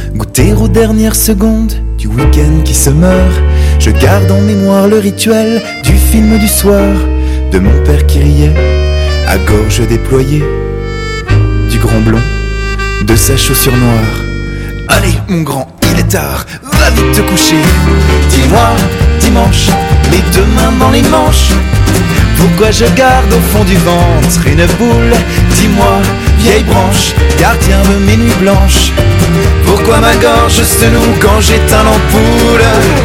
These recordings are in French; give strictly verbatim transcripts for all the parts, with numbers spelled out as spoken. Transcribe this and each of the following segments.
Goûter aux dernières secondes du week-end qui se meurt. Je garde en mémoire le rituel du film du soir, de mon père qui riait à gorge déployée, du grand blond, de sa chaussure noire. Allez mon grand, il est tard, va vite te coucher. Dis-moi, dimanche, les deux mains dans les manches, pourquoi je garde au fond du ventre une boule? Dis-moi, vieille branche, gardien de mes nuits blanches, pourquoi ma gorge se noue quand j'éteins l'ampoule?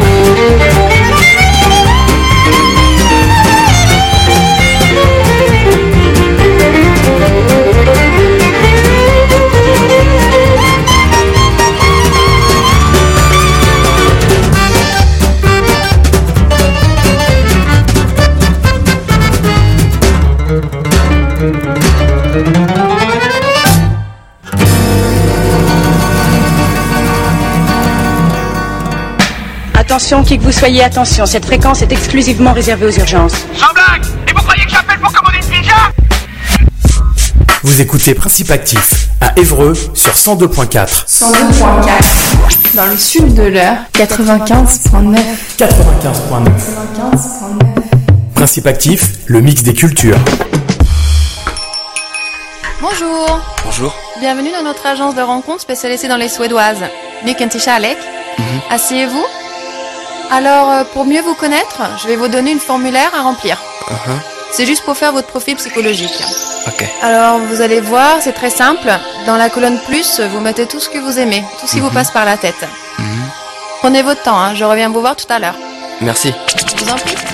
Attention, qui que vous soyez, attention, cette fréquence est exclusivement réservée aux urgences. Sans blague! Et vous croyez que j'appelle pour commander une pizza? Vous écoutez Principe Actif à Évreux sur cent deux point quatre. cent deux point quatre. Dans le sud de l'Eure, quatre-vingt-quinze point neuf. quatre-vingt-quinze point neuf. quatre-vingt-quinze point neuf. Principe Actif, le mix des cultures. Bonjour. Bonjour. Bienvenue dans notre agence de rencontres spécialisée dans les Suédoises. Mycket Alec. Mm-hmm. Asseyez-vous. Alors, euh, pour mieux vous connaître, je vais vous donner une formulaire à remplir. Uh-huh. C'est juste pour faire votre profil psychologique. Ok. Alors, vous allez voir, c'est très simple. Dans la colonne plus, vous mettez tout ce que vous aimez, tout ce qui Mm-hmm. vous passe par la tête. Mm-hmm. Prenez votre temps, hein, je reviens vous voir tout à l'heure. Merci. Je vous en prie.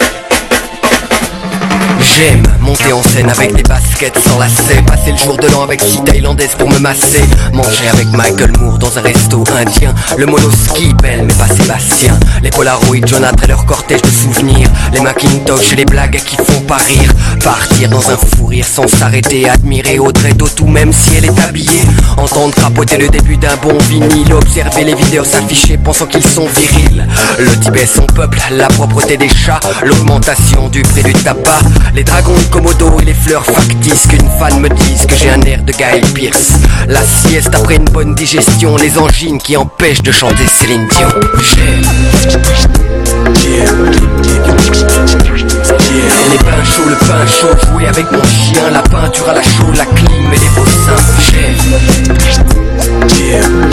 J'aime monter en scène avec des baskets sans lacets, passer le jour de l'an avec six thaïlandaises pour me masser, manger avec Michael Moore dans un resto indien, le monoski belle mais pas Sébastien, les Polaroid Jonathan et leur cortège de souvenirs, les Macintosh et les blagues qui font pas rire, partir dans un fou rire sans s'arrêter, admirer Audrey Tautou même si elle est habillée, entendre crapoter le début d'un bon vinyle, observer les vidéos s'afficher pensant qu'ils sont virils, le Tibet son peuple, la propreté des chats, l'augmentation du prix du tabac, les dragons de Komodo et les fleurs factices, qu'une fan me dise que j'ai un air de Guy Pearce, la sieste après une bonne digestion, les angines qui empêchent de chanter Céline Dion. J'aime les pains chauds, le pain chaud, jouer avec mon chien, la peinture à la chaux, la clim et les beaux seins. J'aime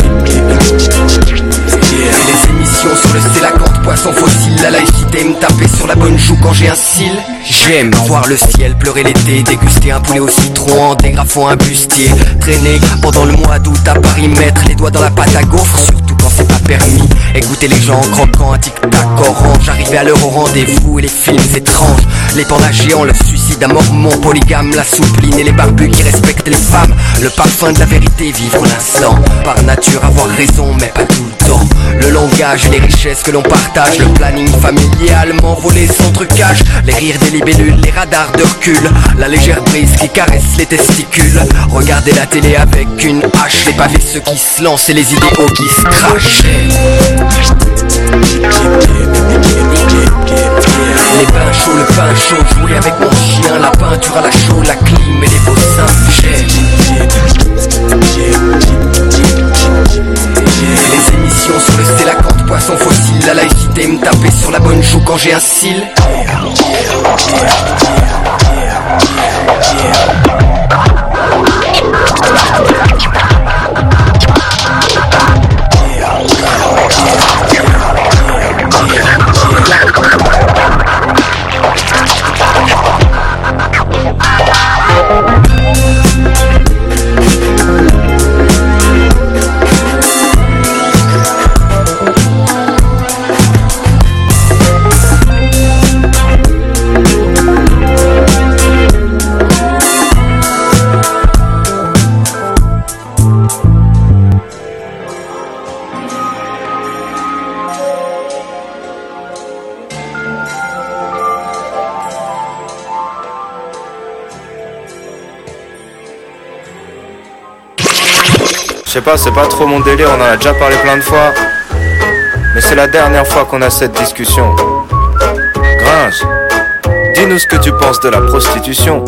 et les émissions sur le sélacanthe, poisson fossile, la laïcité, me taper sur la bonne joue quand j'ai un cil. J'aime voir le ciel pleurer l'été, déguster un poulet au citron en dégrafant un bustier, traîner pendant le mois d'août à Paris, mettre les doigts dans la pâte à gaufre, surtout quand c'est pas permis, écouter les gens en croquant un tic-tac orange, arriver à l'heure au rendez-vous et les films étranges, les pandas géants, le suicide à mormon, polygame, la soupline et les barbus qui respectent les femmes, le parfum de la vérité, vivre l'instant, par nature avoir raison mais pas tout le temps, le langage et les richesses que l'on partage, le planning familial, m'envoler sans trucage, les rires des libellules, les radars de recul, la légère brise qui caresse les testicules, regarder la télé avec une hache, les pavés ceux qui se lancent et les idéaux qui se crachent. Les pains chauds, le pain chaud, jouer avec mon chien, la peinture à la chaux, la clim et les beaux seins. Les émissions sur le sélacanthe, poisson fossile, la laïcité, me taper sur la bonne joue quand j'ai un cil. Je sais pas, c'est pas trop mon délire, on en a déjà parlé plein de fois. Mais c'est la dernière fois qu'on a cette discussion. Gringe, dis-nous ce que tu penses de la prostitution.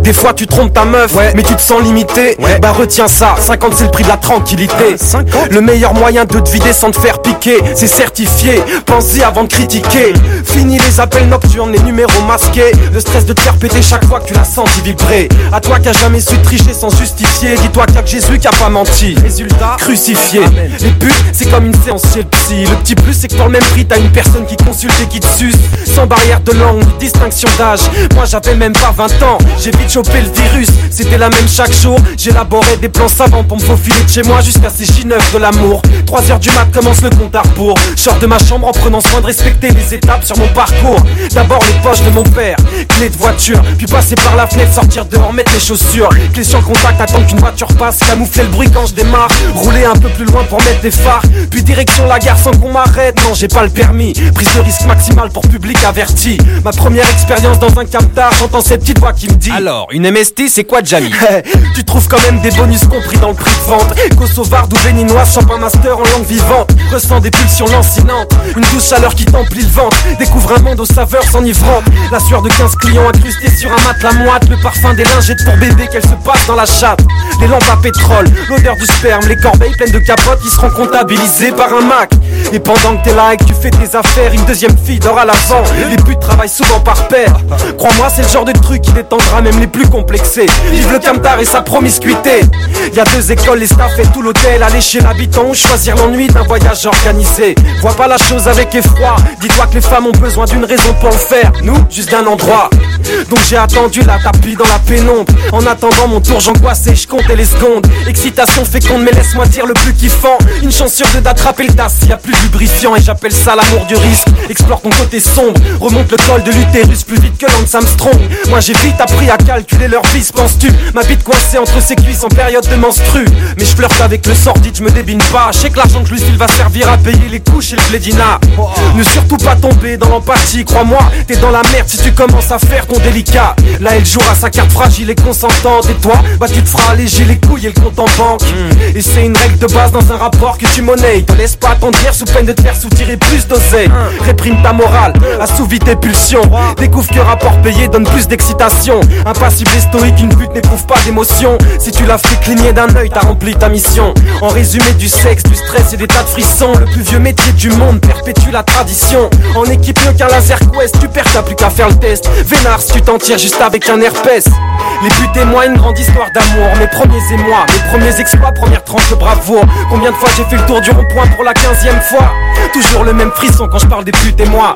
Des fois tu trompes ta meuf, ouais. mais tu te sens limité. Ouais. Bah retiens ça, cinquante c'est le prix de la tranquillité. cinquante Le meilleur moyen de te vider sans te faire piquer, c'est certifié, pensez avant de critiquer. Fini les appels nocturnes, les numéros masqués. Le stress de te faire péter chaque fois que tu la sens vibrer. À toi qui a jamais su tricher sans justifier, dis-toi qu'il y a que Jésus qui a pas menti. Résultat, crucifié. Amen. Les putes, c'est comme une séance chez le psy. Le petit plus, c'est que pour le même prix, t'as une personne qui consulte et qui te suce. Sans barrière de langue, ni distinction d'âge. Moi j'avais même pas vingt ans, j'ai vite chopé le virus. C'était la même chaque jour, j'élaborais des plans savants pour me faufiler de chez moi jusqu'à ces J neuf de l'amour. Trois heures du mat commence le compte à rebours. Sors de ma chambre en prenant soin de respecter les étapes sur mon parcours. D'abord les poches de mon père, clé de voiture, puis passer par la fenêtre, sortir dehors, mettre les chaussures. Clé sur contact, attendre qu'une voiture passe, camoufler le bruit quand je démarre. Rouler un peu plus loin pour mettre des phares, puis direction la gare sans qu'on m'arrête. Non, j'ai pas le permis, prise de risque maximale pour public averti. Ma première expérience dans un camtar, j'entends cette petite voix qui me dit: alors, une M S T c'est quoi Jamie? Tu trouves quand même des bonus compris dans le prix de vente. Kosovarde ou béninoise, chope un master en langue vivante. Ressens des pulsions lancinantes, une douce chaleur qui t'emplit le ventre. Découvre un monde aux saveurs s'enivrantes. La sueur de quinze clients incrustés sur un matelas moite. Le parfum des lingettes pour bébé qu'elle se passe dans la chatte. Les lampes à pétrole, l'odeur du sperme. Les corbeilles pleines de capotes qui seront comptabilisées par un Mac. Et pendant que t'es là et que tu fais tes affaires, une deuxième fille dort à l'avant. Les putes travaillent souvent par paire. Crois-moi, c'est le genre de truc qui détendra même les plus complexés. Vive le camtar et sa promiscuité. Y'a deux écoles, les staffs et tout l'hôtel. Aller chez l'habitant ou choisir l'ennui d'un voyage organisé. Vois pas la chose avec effroi. Dis-toi que les femmes ont besoin d'une raison pour le faire. Nous, juste d'un endroit. Donc j'ai attendu la tapis dans la pénombre. En attendant mon tour, j'angoissais, je comptais les secondes. Excitation féconde, mais laisse-moi dire le plus kiffant. Une chance sur deux d'attraper le tas s'il y a plus lubrifiant. Et j'appelle ça l'amour du risque. Explore ton côté sombre, remonte le col de l'utérus plus vite que Lance Armstrong. Moi j'ai vite appris à calculer leur vis, penses-tu? Ma bite coincée entre ses cuisses en période de menstru. Mais je flirte avec le sordide, je me débine pas. Je sais que l'argent que je lui file va servir à payer les couches et le plédina. Ne surtout pas tomber dans l'empathie, crois-moi, t'es dans la merde si tu commences à faire ton délicat. Là elle jouera sa carte fragile et consentante. Et toi, bah tu te feras alléger les couilles et le compte en banque. mm. Et c'est une règle de base dans un rapport que tu monnaies. Te laisse pas attendre sous peine de te faire soutirer plus d'oseille. mm. Réprime ta morale, assouvis tes pulsions. Découvre que rapport payé donne plus d'excitation. Impassible et stoïque, une pute n'éprouve pas d'émotion. Si tu l'as fait cligner d'un œil, t'as rempli ta mission. En résumé, du sexe, du stress et des tas de frissons. Le plus vieux métier du monde perpétue la tradition. En équipe mieux qu'un laser quest, tu perds, t'as plus qu'à faire le test. Vénard si tu t'en tires juste avec un herpès. Les buts témoignent, une grande histoire d'amour. Mes premiers émois, mes premiers exploits, première tranche de bravoure. Combien de fois j'ai fait le tour du rond-point pour la quinzième fois? Toujours le même frisson quand je parle des putes et moi.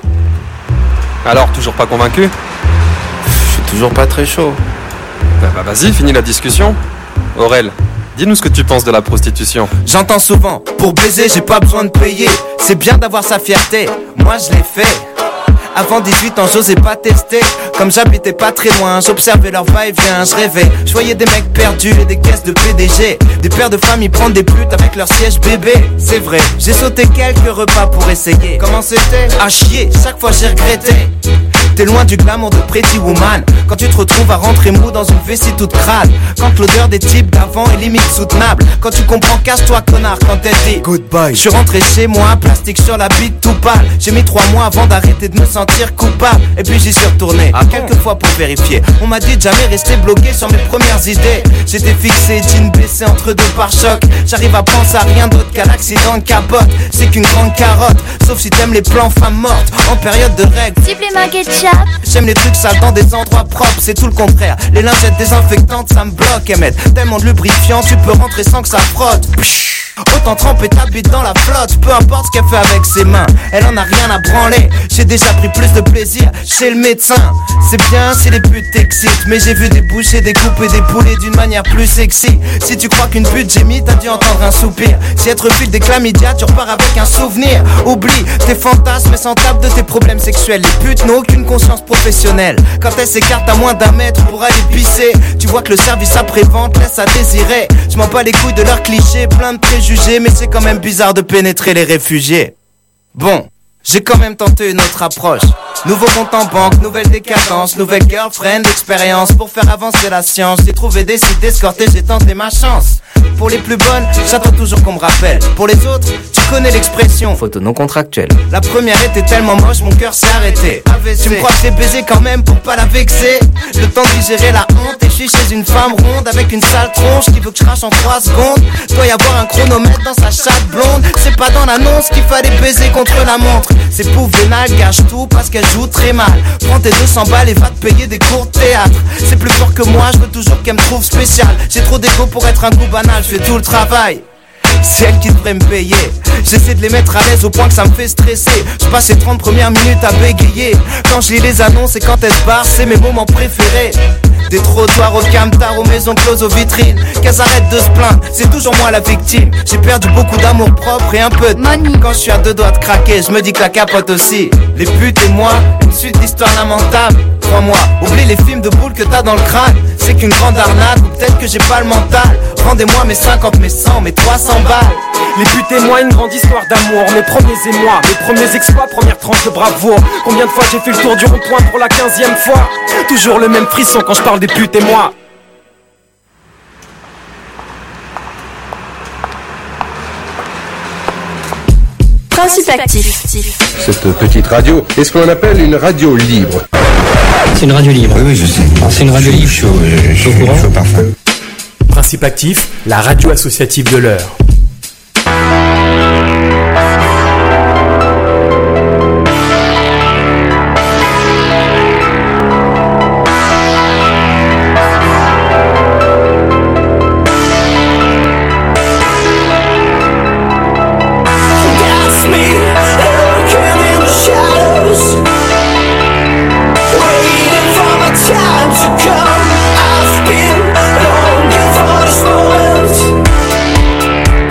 Alors, toujours pas convaincu? Je suis toujours pas très chaud. Bah, bah vas-y, finis la discussion. Aurel, dis-nous ce que tu penses de la prostitution. J'entends souvent, pour baiser j'ai pas besoin de payer. C'est bien d'avoir sa fierté, moi je l'ai fait. Avant dix-huit ans, j'osais pas tester. Comme j'habitais pas très loin, j'observais leur va-et-vient, je rêvais. Je voyais des mecs perdus et des caisses de P D G. Des pères de famille prendre des putes avec leur siège bébé. C'est vrai, j'ai sauté quelques repas pour essayer. Comment c'était? À chier, chaque fois j'ai regretté. T'es loin du glamour de Pretty Woman. Quand tu te retrouves à rentrer mou dans une vessie toute crade. Quand l'odeur des types d'avant est limite soutenable. Quand tu comprends, casse-toi connard quand elle dit goodbye. Je suis rentré chez moi, plastique sur la bite tout pâle. J'ai mis trois mois avant d'arrêter de me sentir coupable. Et puis j'y suis retourné, ah quelques bon fois pour vérifier. On m'a dit de jamais rester bloqué sur mes premières idées. J'étais fixé, jean baissé entre deux pare-chocs. J'arrive à penser à rien d'autre qu'à l'accident de capote. C'est qu'une grande carotte, sauf si t'aimes les plans femmes mortes en période de règles. Supplément ketchup. J'aime les trucs sales dans des endroits propres, c'est tout le contraire. Les lingettes désinfectantes, ça me bloque, Emmett. Tellement de lubrifiant, tu peux rentrer sans que ça frotte. Autant tremper ta bite dans la flotte. Peu importe ce qu'elle fait avec ses mains, elle en a rien à branler. J'ai déjà pris plus de plaisir chez le médecin. C'est bien si les putes t'excitent, mais j'ai vu des bouchées découper des poulets d'une manière plus sexy. Si tu crois qu'une pute gémit, t'as dû entendre un soupir. Si être vide des chlamydia, tu repars avec un souvenir. Oublie tes fantasmes et s'en tape de tes problèmes sexuels. Les putes n'ont aucune conscience professionnelle. Quand elles s'écartent à moins d'un mètre pour aller pisser, tu vois que le service après-vente laisse à désirer. Je m'en bats les couilles de leurs clichés, plein de préjugés, mais c'est quand même bizarre de pénétrer les réfugiés. Bon, j'ai quand même tenté une autre approche. Nouveau compte en banque, nouvelle décadence, nouvelle girlfriend, expérience. Pour faire avancer la science, j'ai trouvé des sites escortés, j'ai tenté ma chance. Pour les plus bonnes, j'attends toujours qu'on me rappelle. Pour les autres, tu connais l'expression photo non contractuelle. La première était tellement moche, mon cœur s'est arrêté. A V C. Tu me crois que j'ai baisé quand même pour pas la vexer. Le temps de digérer la honte, et je suis chez une femme ronde avec une sale tronche qui veut que je crache en trois secondes. Doit y avoir un chronomètre dans sa chatte blonde. C'est pas dans l'annonce qu'il fallait baiser contre la montre. C'est pour vénal, gâche tout parce qu'elle joue très mal. Prends tes deux cents balles et va te payer des cours de théâtre. C'est plus fort que moi, je veux toujours qu'elle me trouve spécial. J'ai trop d'égo pour être un coup banal, je fais tout le travail. C'est elle qui devrait me payer. J'essaie de les mettre à l'aise au point que ça me fait stresser. Je passe les trente premières minutes à bégayer. Quand je lis les annonces et quand elles se barrent, c'est mes moments préférés. Des trottoirs au camtar, aux maisons closes, aux vitrines. Qu'elles arrêtent de se plaindre, c'est toujours moi la victime. J'ai perdu beaucoup d'amour propre et un peu de money. Quand je suis à deux doigts de craquer, je me dis que la capote aussi. Les putes et moi, une suite d'histoires lamentables. Crois-moi, oublie les films de boules que t'as dans le crâne. C'est qu'une grande arnaque, ou peut-être que j'ai pas le mental. Rendez-moi mes cinquante, mes cent, mes trois cents balles. Les putes et moi, une grande histoire d'amour. Mes premiers émois, mes premiers exploits, première tranche de bravoure. Combien de fois j'ai fait le tour du rond-point pour la quinzième fois. Toujours le même frisson quand je parle des putes et moi. Principe actif. Cette petite radio est ce qu'on appelle une radio libre. C'est une radio libre. Oui, oui, je sais. C'est une radio libre. Chaud, je suis chaud parfum. Principe actif, la radio associative de l'heure. Time to come, I've been longing for this moment.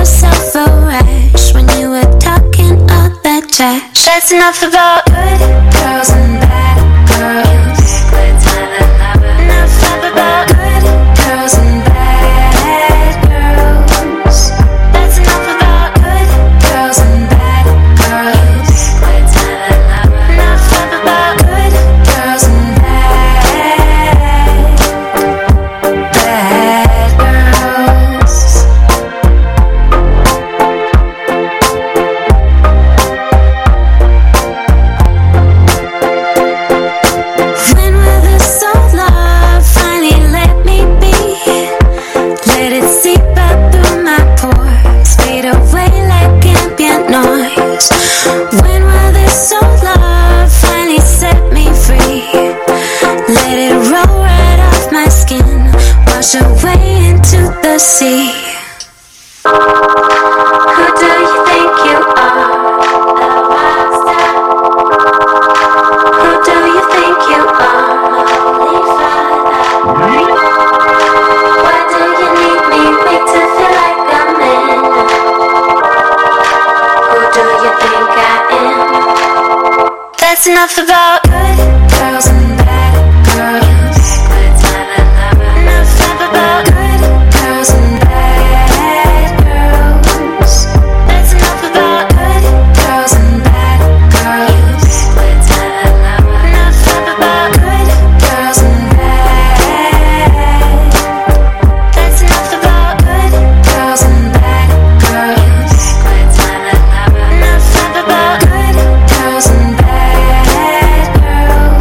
yourself a rash when you were talking all that trash. That's enough about good girls and bad girls. Enough about good girls and bad girls. That's enough about good girls and bad girls. Enough about good girls and bad, bad girls. When will this old love finally let me be? Let it seep out through my pores, fade away like ambient noise. When will this old love finally set me free? Let it roll right off my skin, wash away into the sea. Who do you think you are? The monster. Who do you think you are? Holy Father. Why do you need me weak to feel like a man? Who do you think I am? That's enough about good girls and bad girls. Enough about good girls and bad girls. That's enough about good girls and bad girls. Enough about good girls and bad. That's enough about good girls and bad girls. Enough about good girls and bad girls.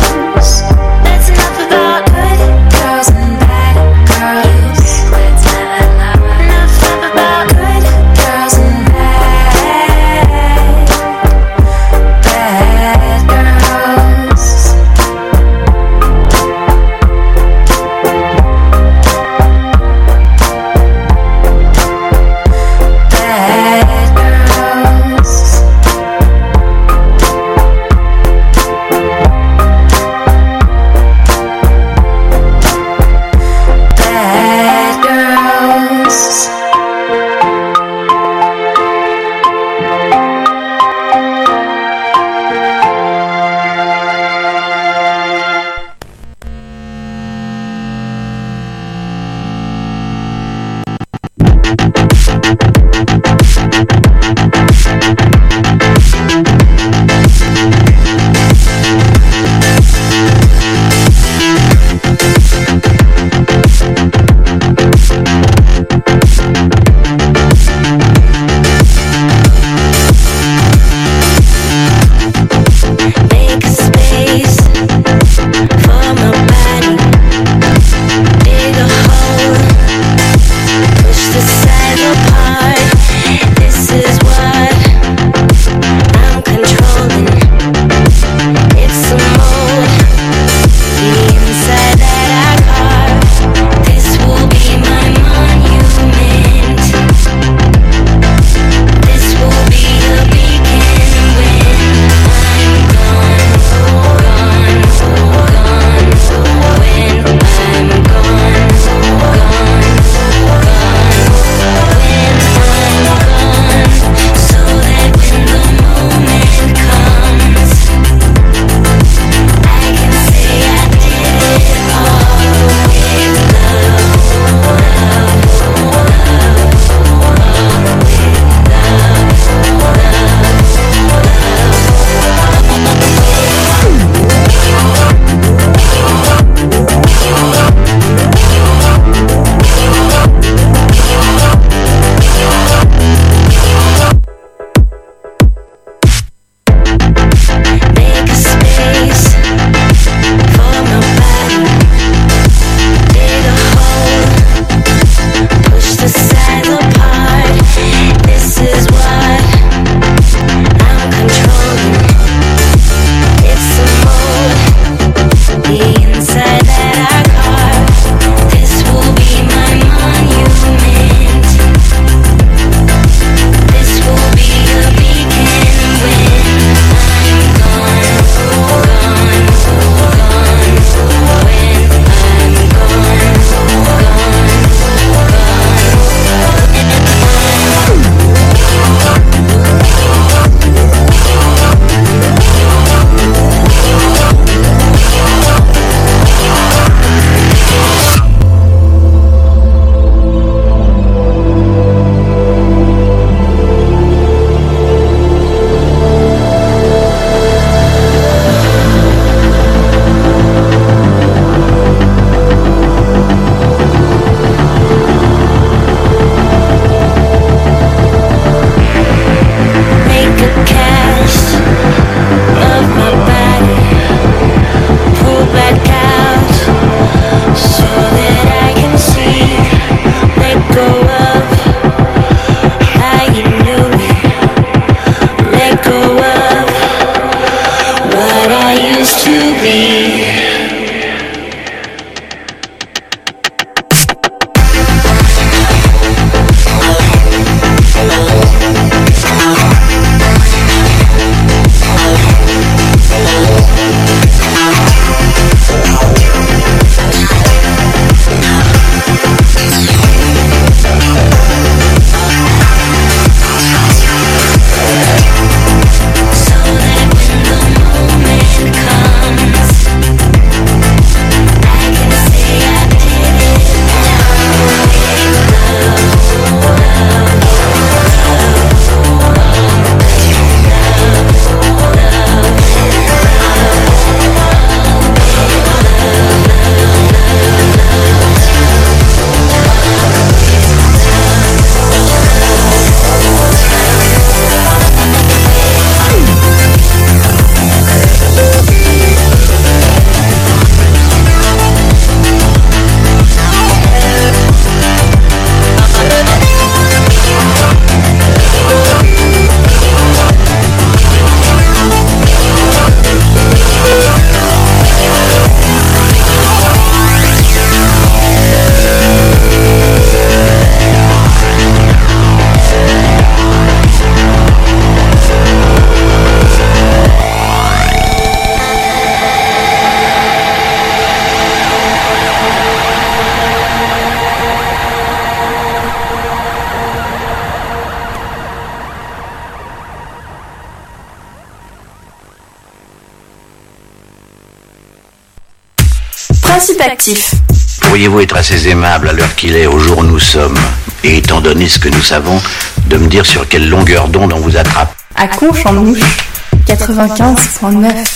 Principe actif. Pourriez-vous être assez aimable à l'heure qu'il est, au jour où nous sommes, et étant donné ce que nous savons, de me dire sur quelle longueur d'onde on vous attrape? À Conches en Mouche, quatre-vingt-quinze virgule neuf.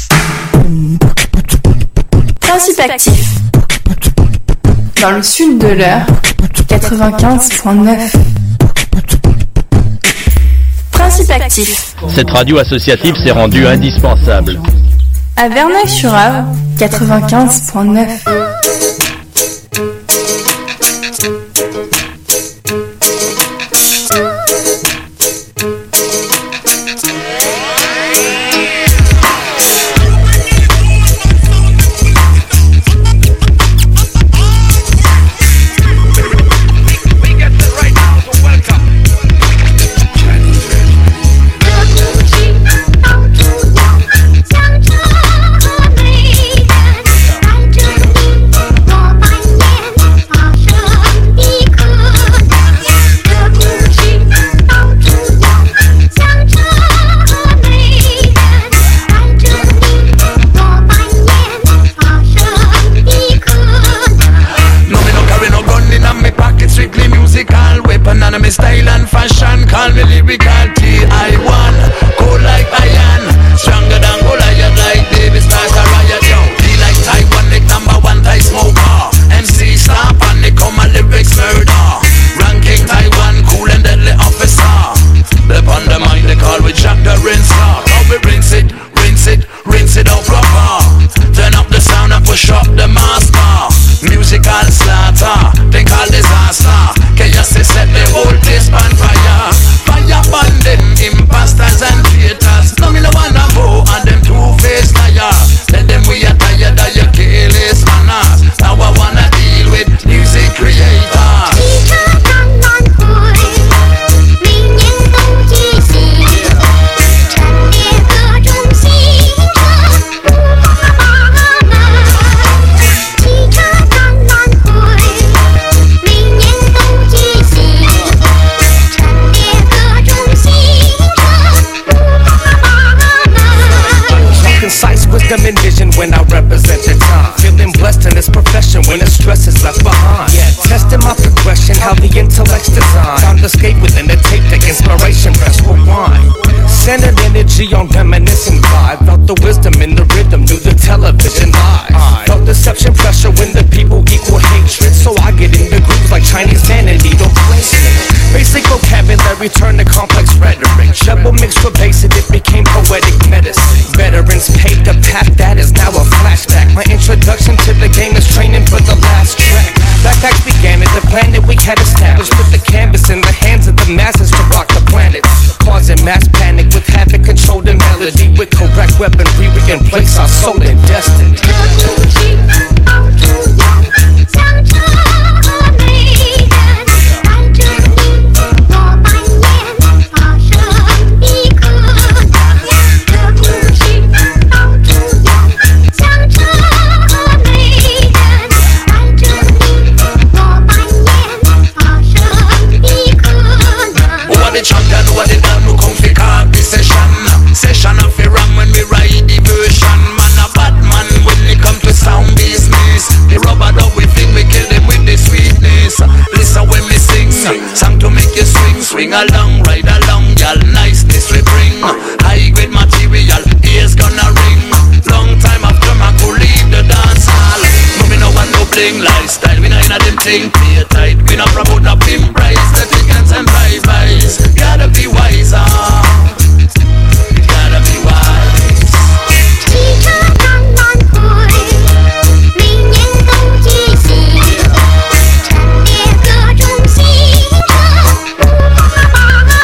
Principe actif. Dans le sud de l'Eure, quatre-vingt-quinze virgule neuf. Principe actif. Cette radio associative s'est rendue indispensable. À Verneuil-sur-Avre, quatre-vingt-quinze virgule neuf. On reminiscing vibe, felt the wisdom in the rhythm, knew the television live. Felt deception pressure when the people equal hatred, so I get in the grooves like Chinese man and needle placement. Basic vocabulary turned to complex rhetoric. Double mixed with basic, it became poetic medicine. Veterans paved the path that is now a flashback. My introduction to the game is training for the last track. Backpacks began at the planet we had established, put the canvas in the hands of the masses to rock the planet, causing mass panic with havoc, control the melody with correct weaponry. We can place our soul in destiny. Session of the ram when we ride the version. Man a bad man when it come to sound business. The rubber dog we fling, we kill them with the sweetness. Listen when me sing, song to make you swing. Swing along, ride along, y'all niceness we bring. High grade material, ears gonna ring. Long time after my could leave the dance hall. No me no want no bling lifestyle, we not in a them thing. Play tight, we not promote no pimp price. The tickets and drive-bys, gotta be wiser. Gotta be wise. Chỉ cho con non tuổi, mình nhân công chi gì, chẳng để cơ trung sĩ cho.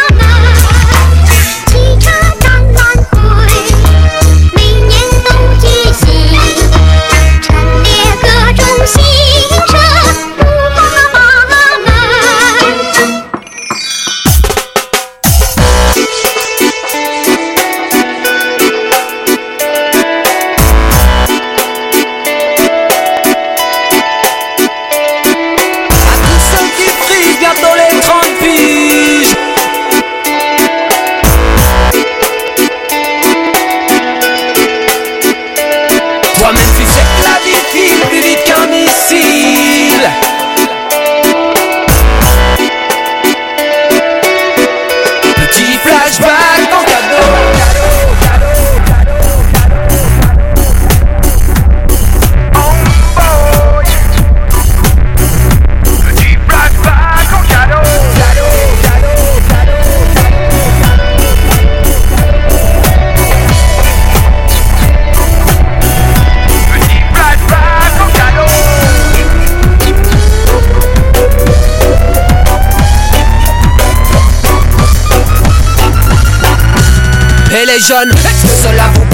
les jeunes? Est-ce que cela vous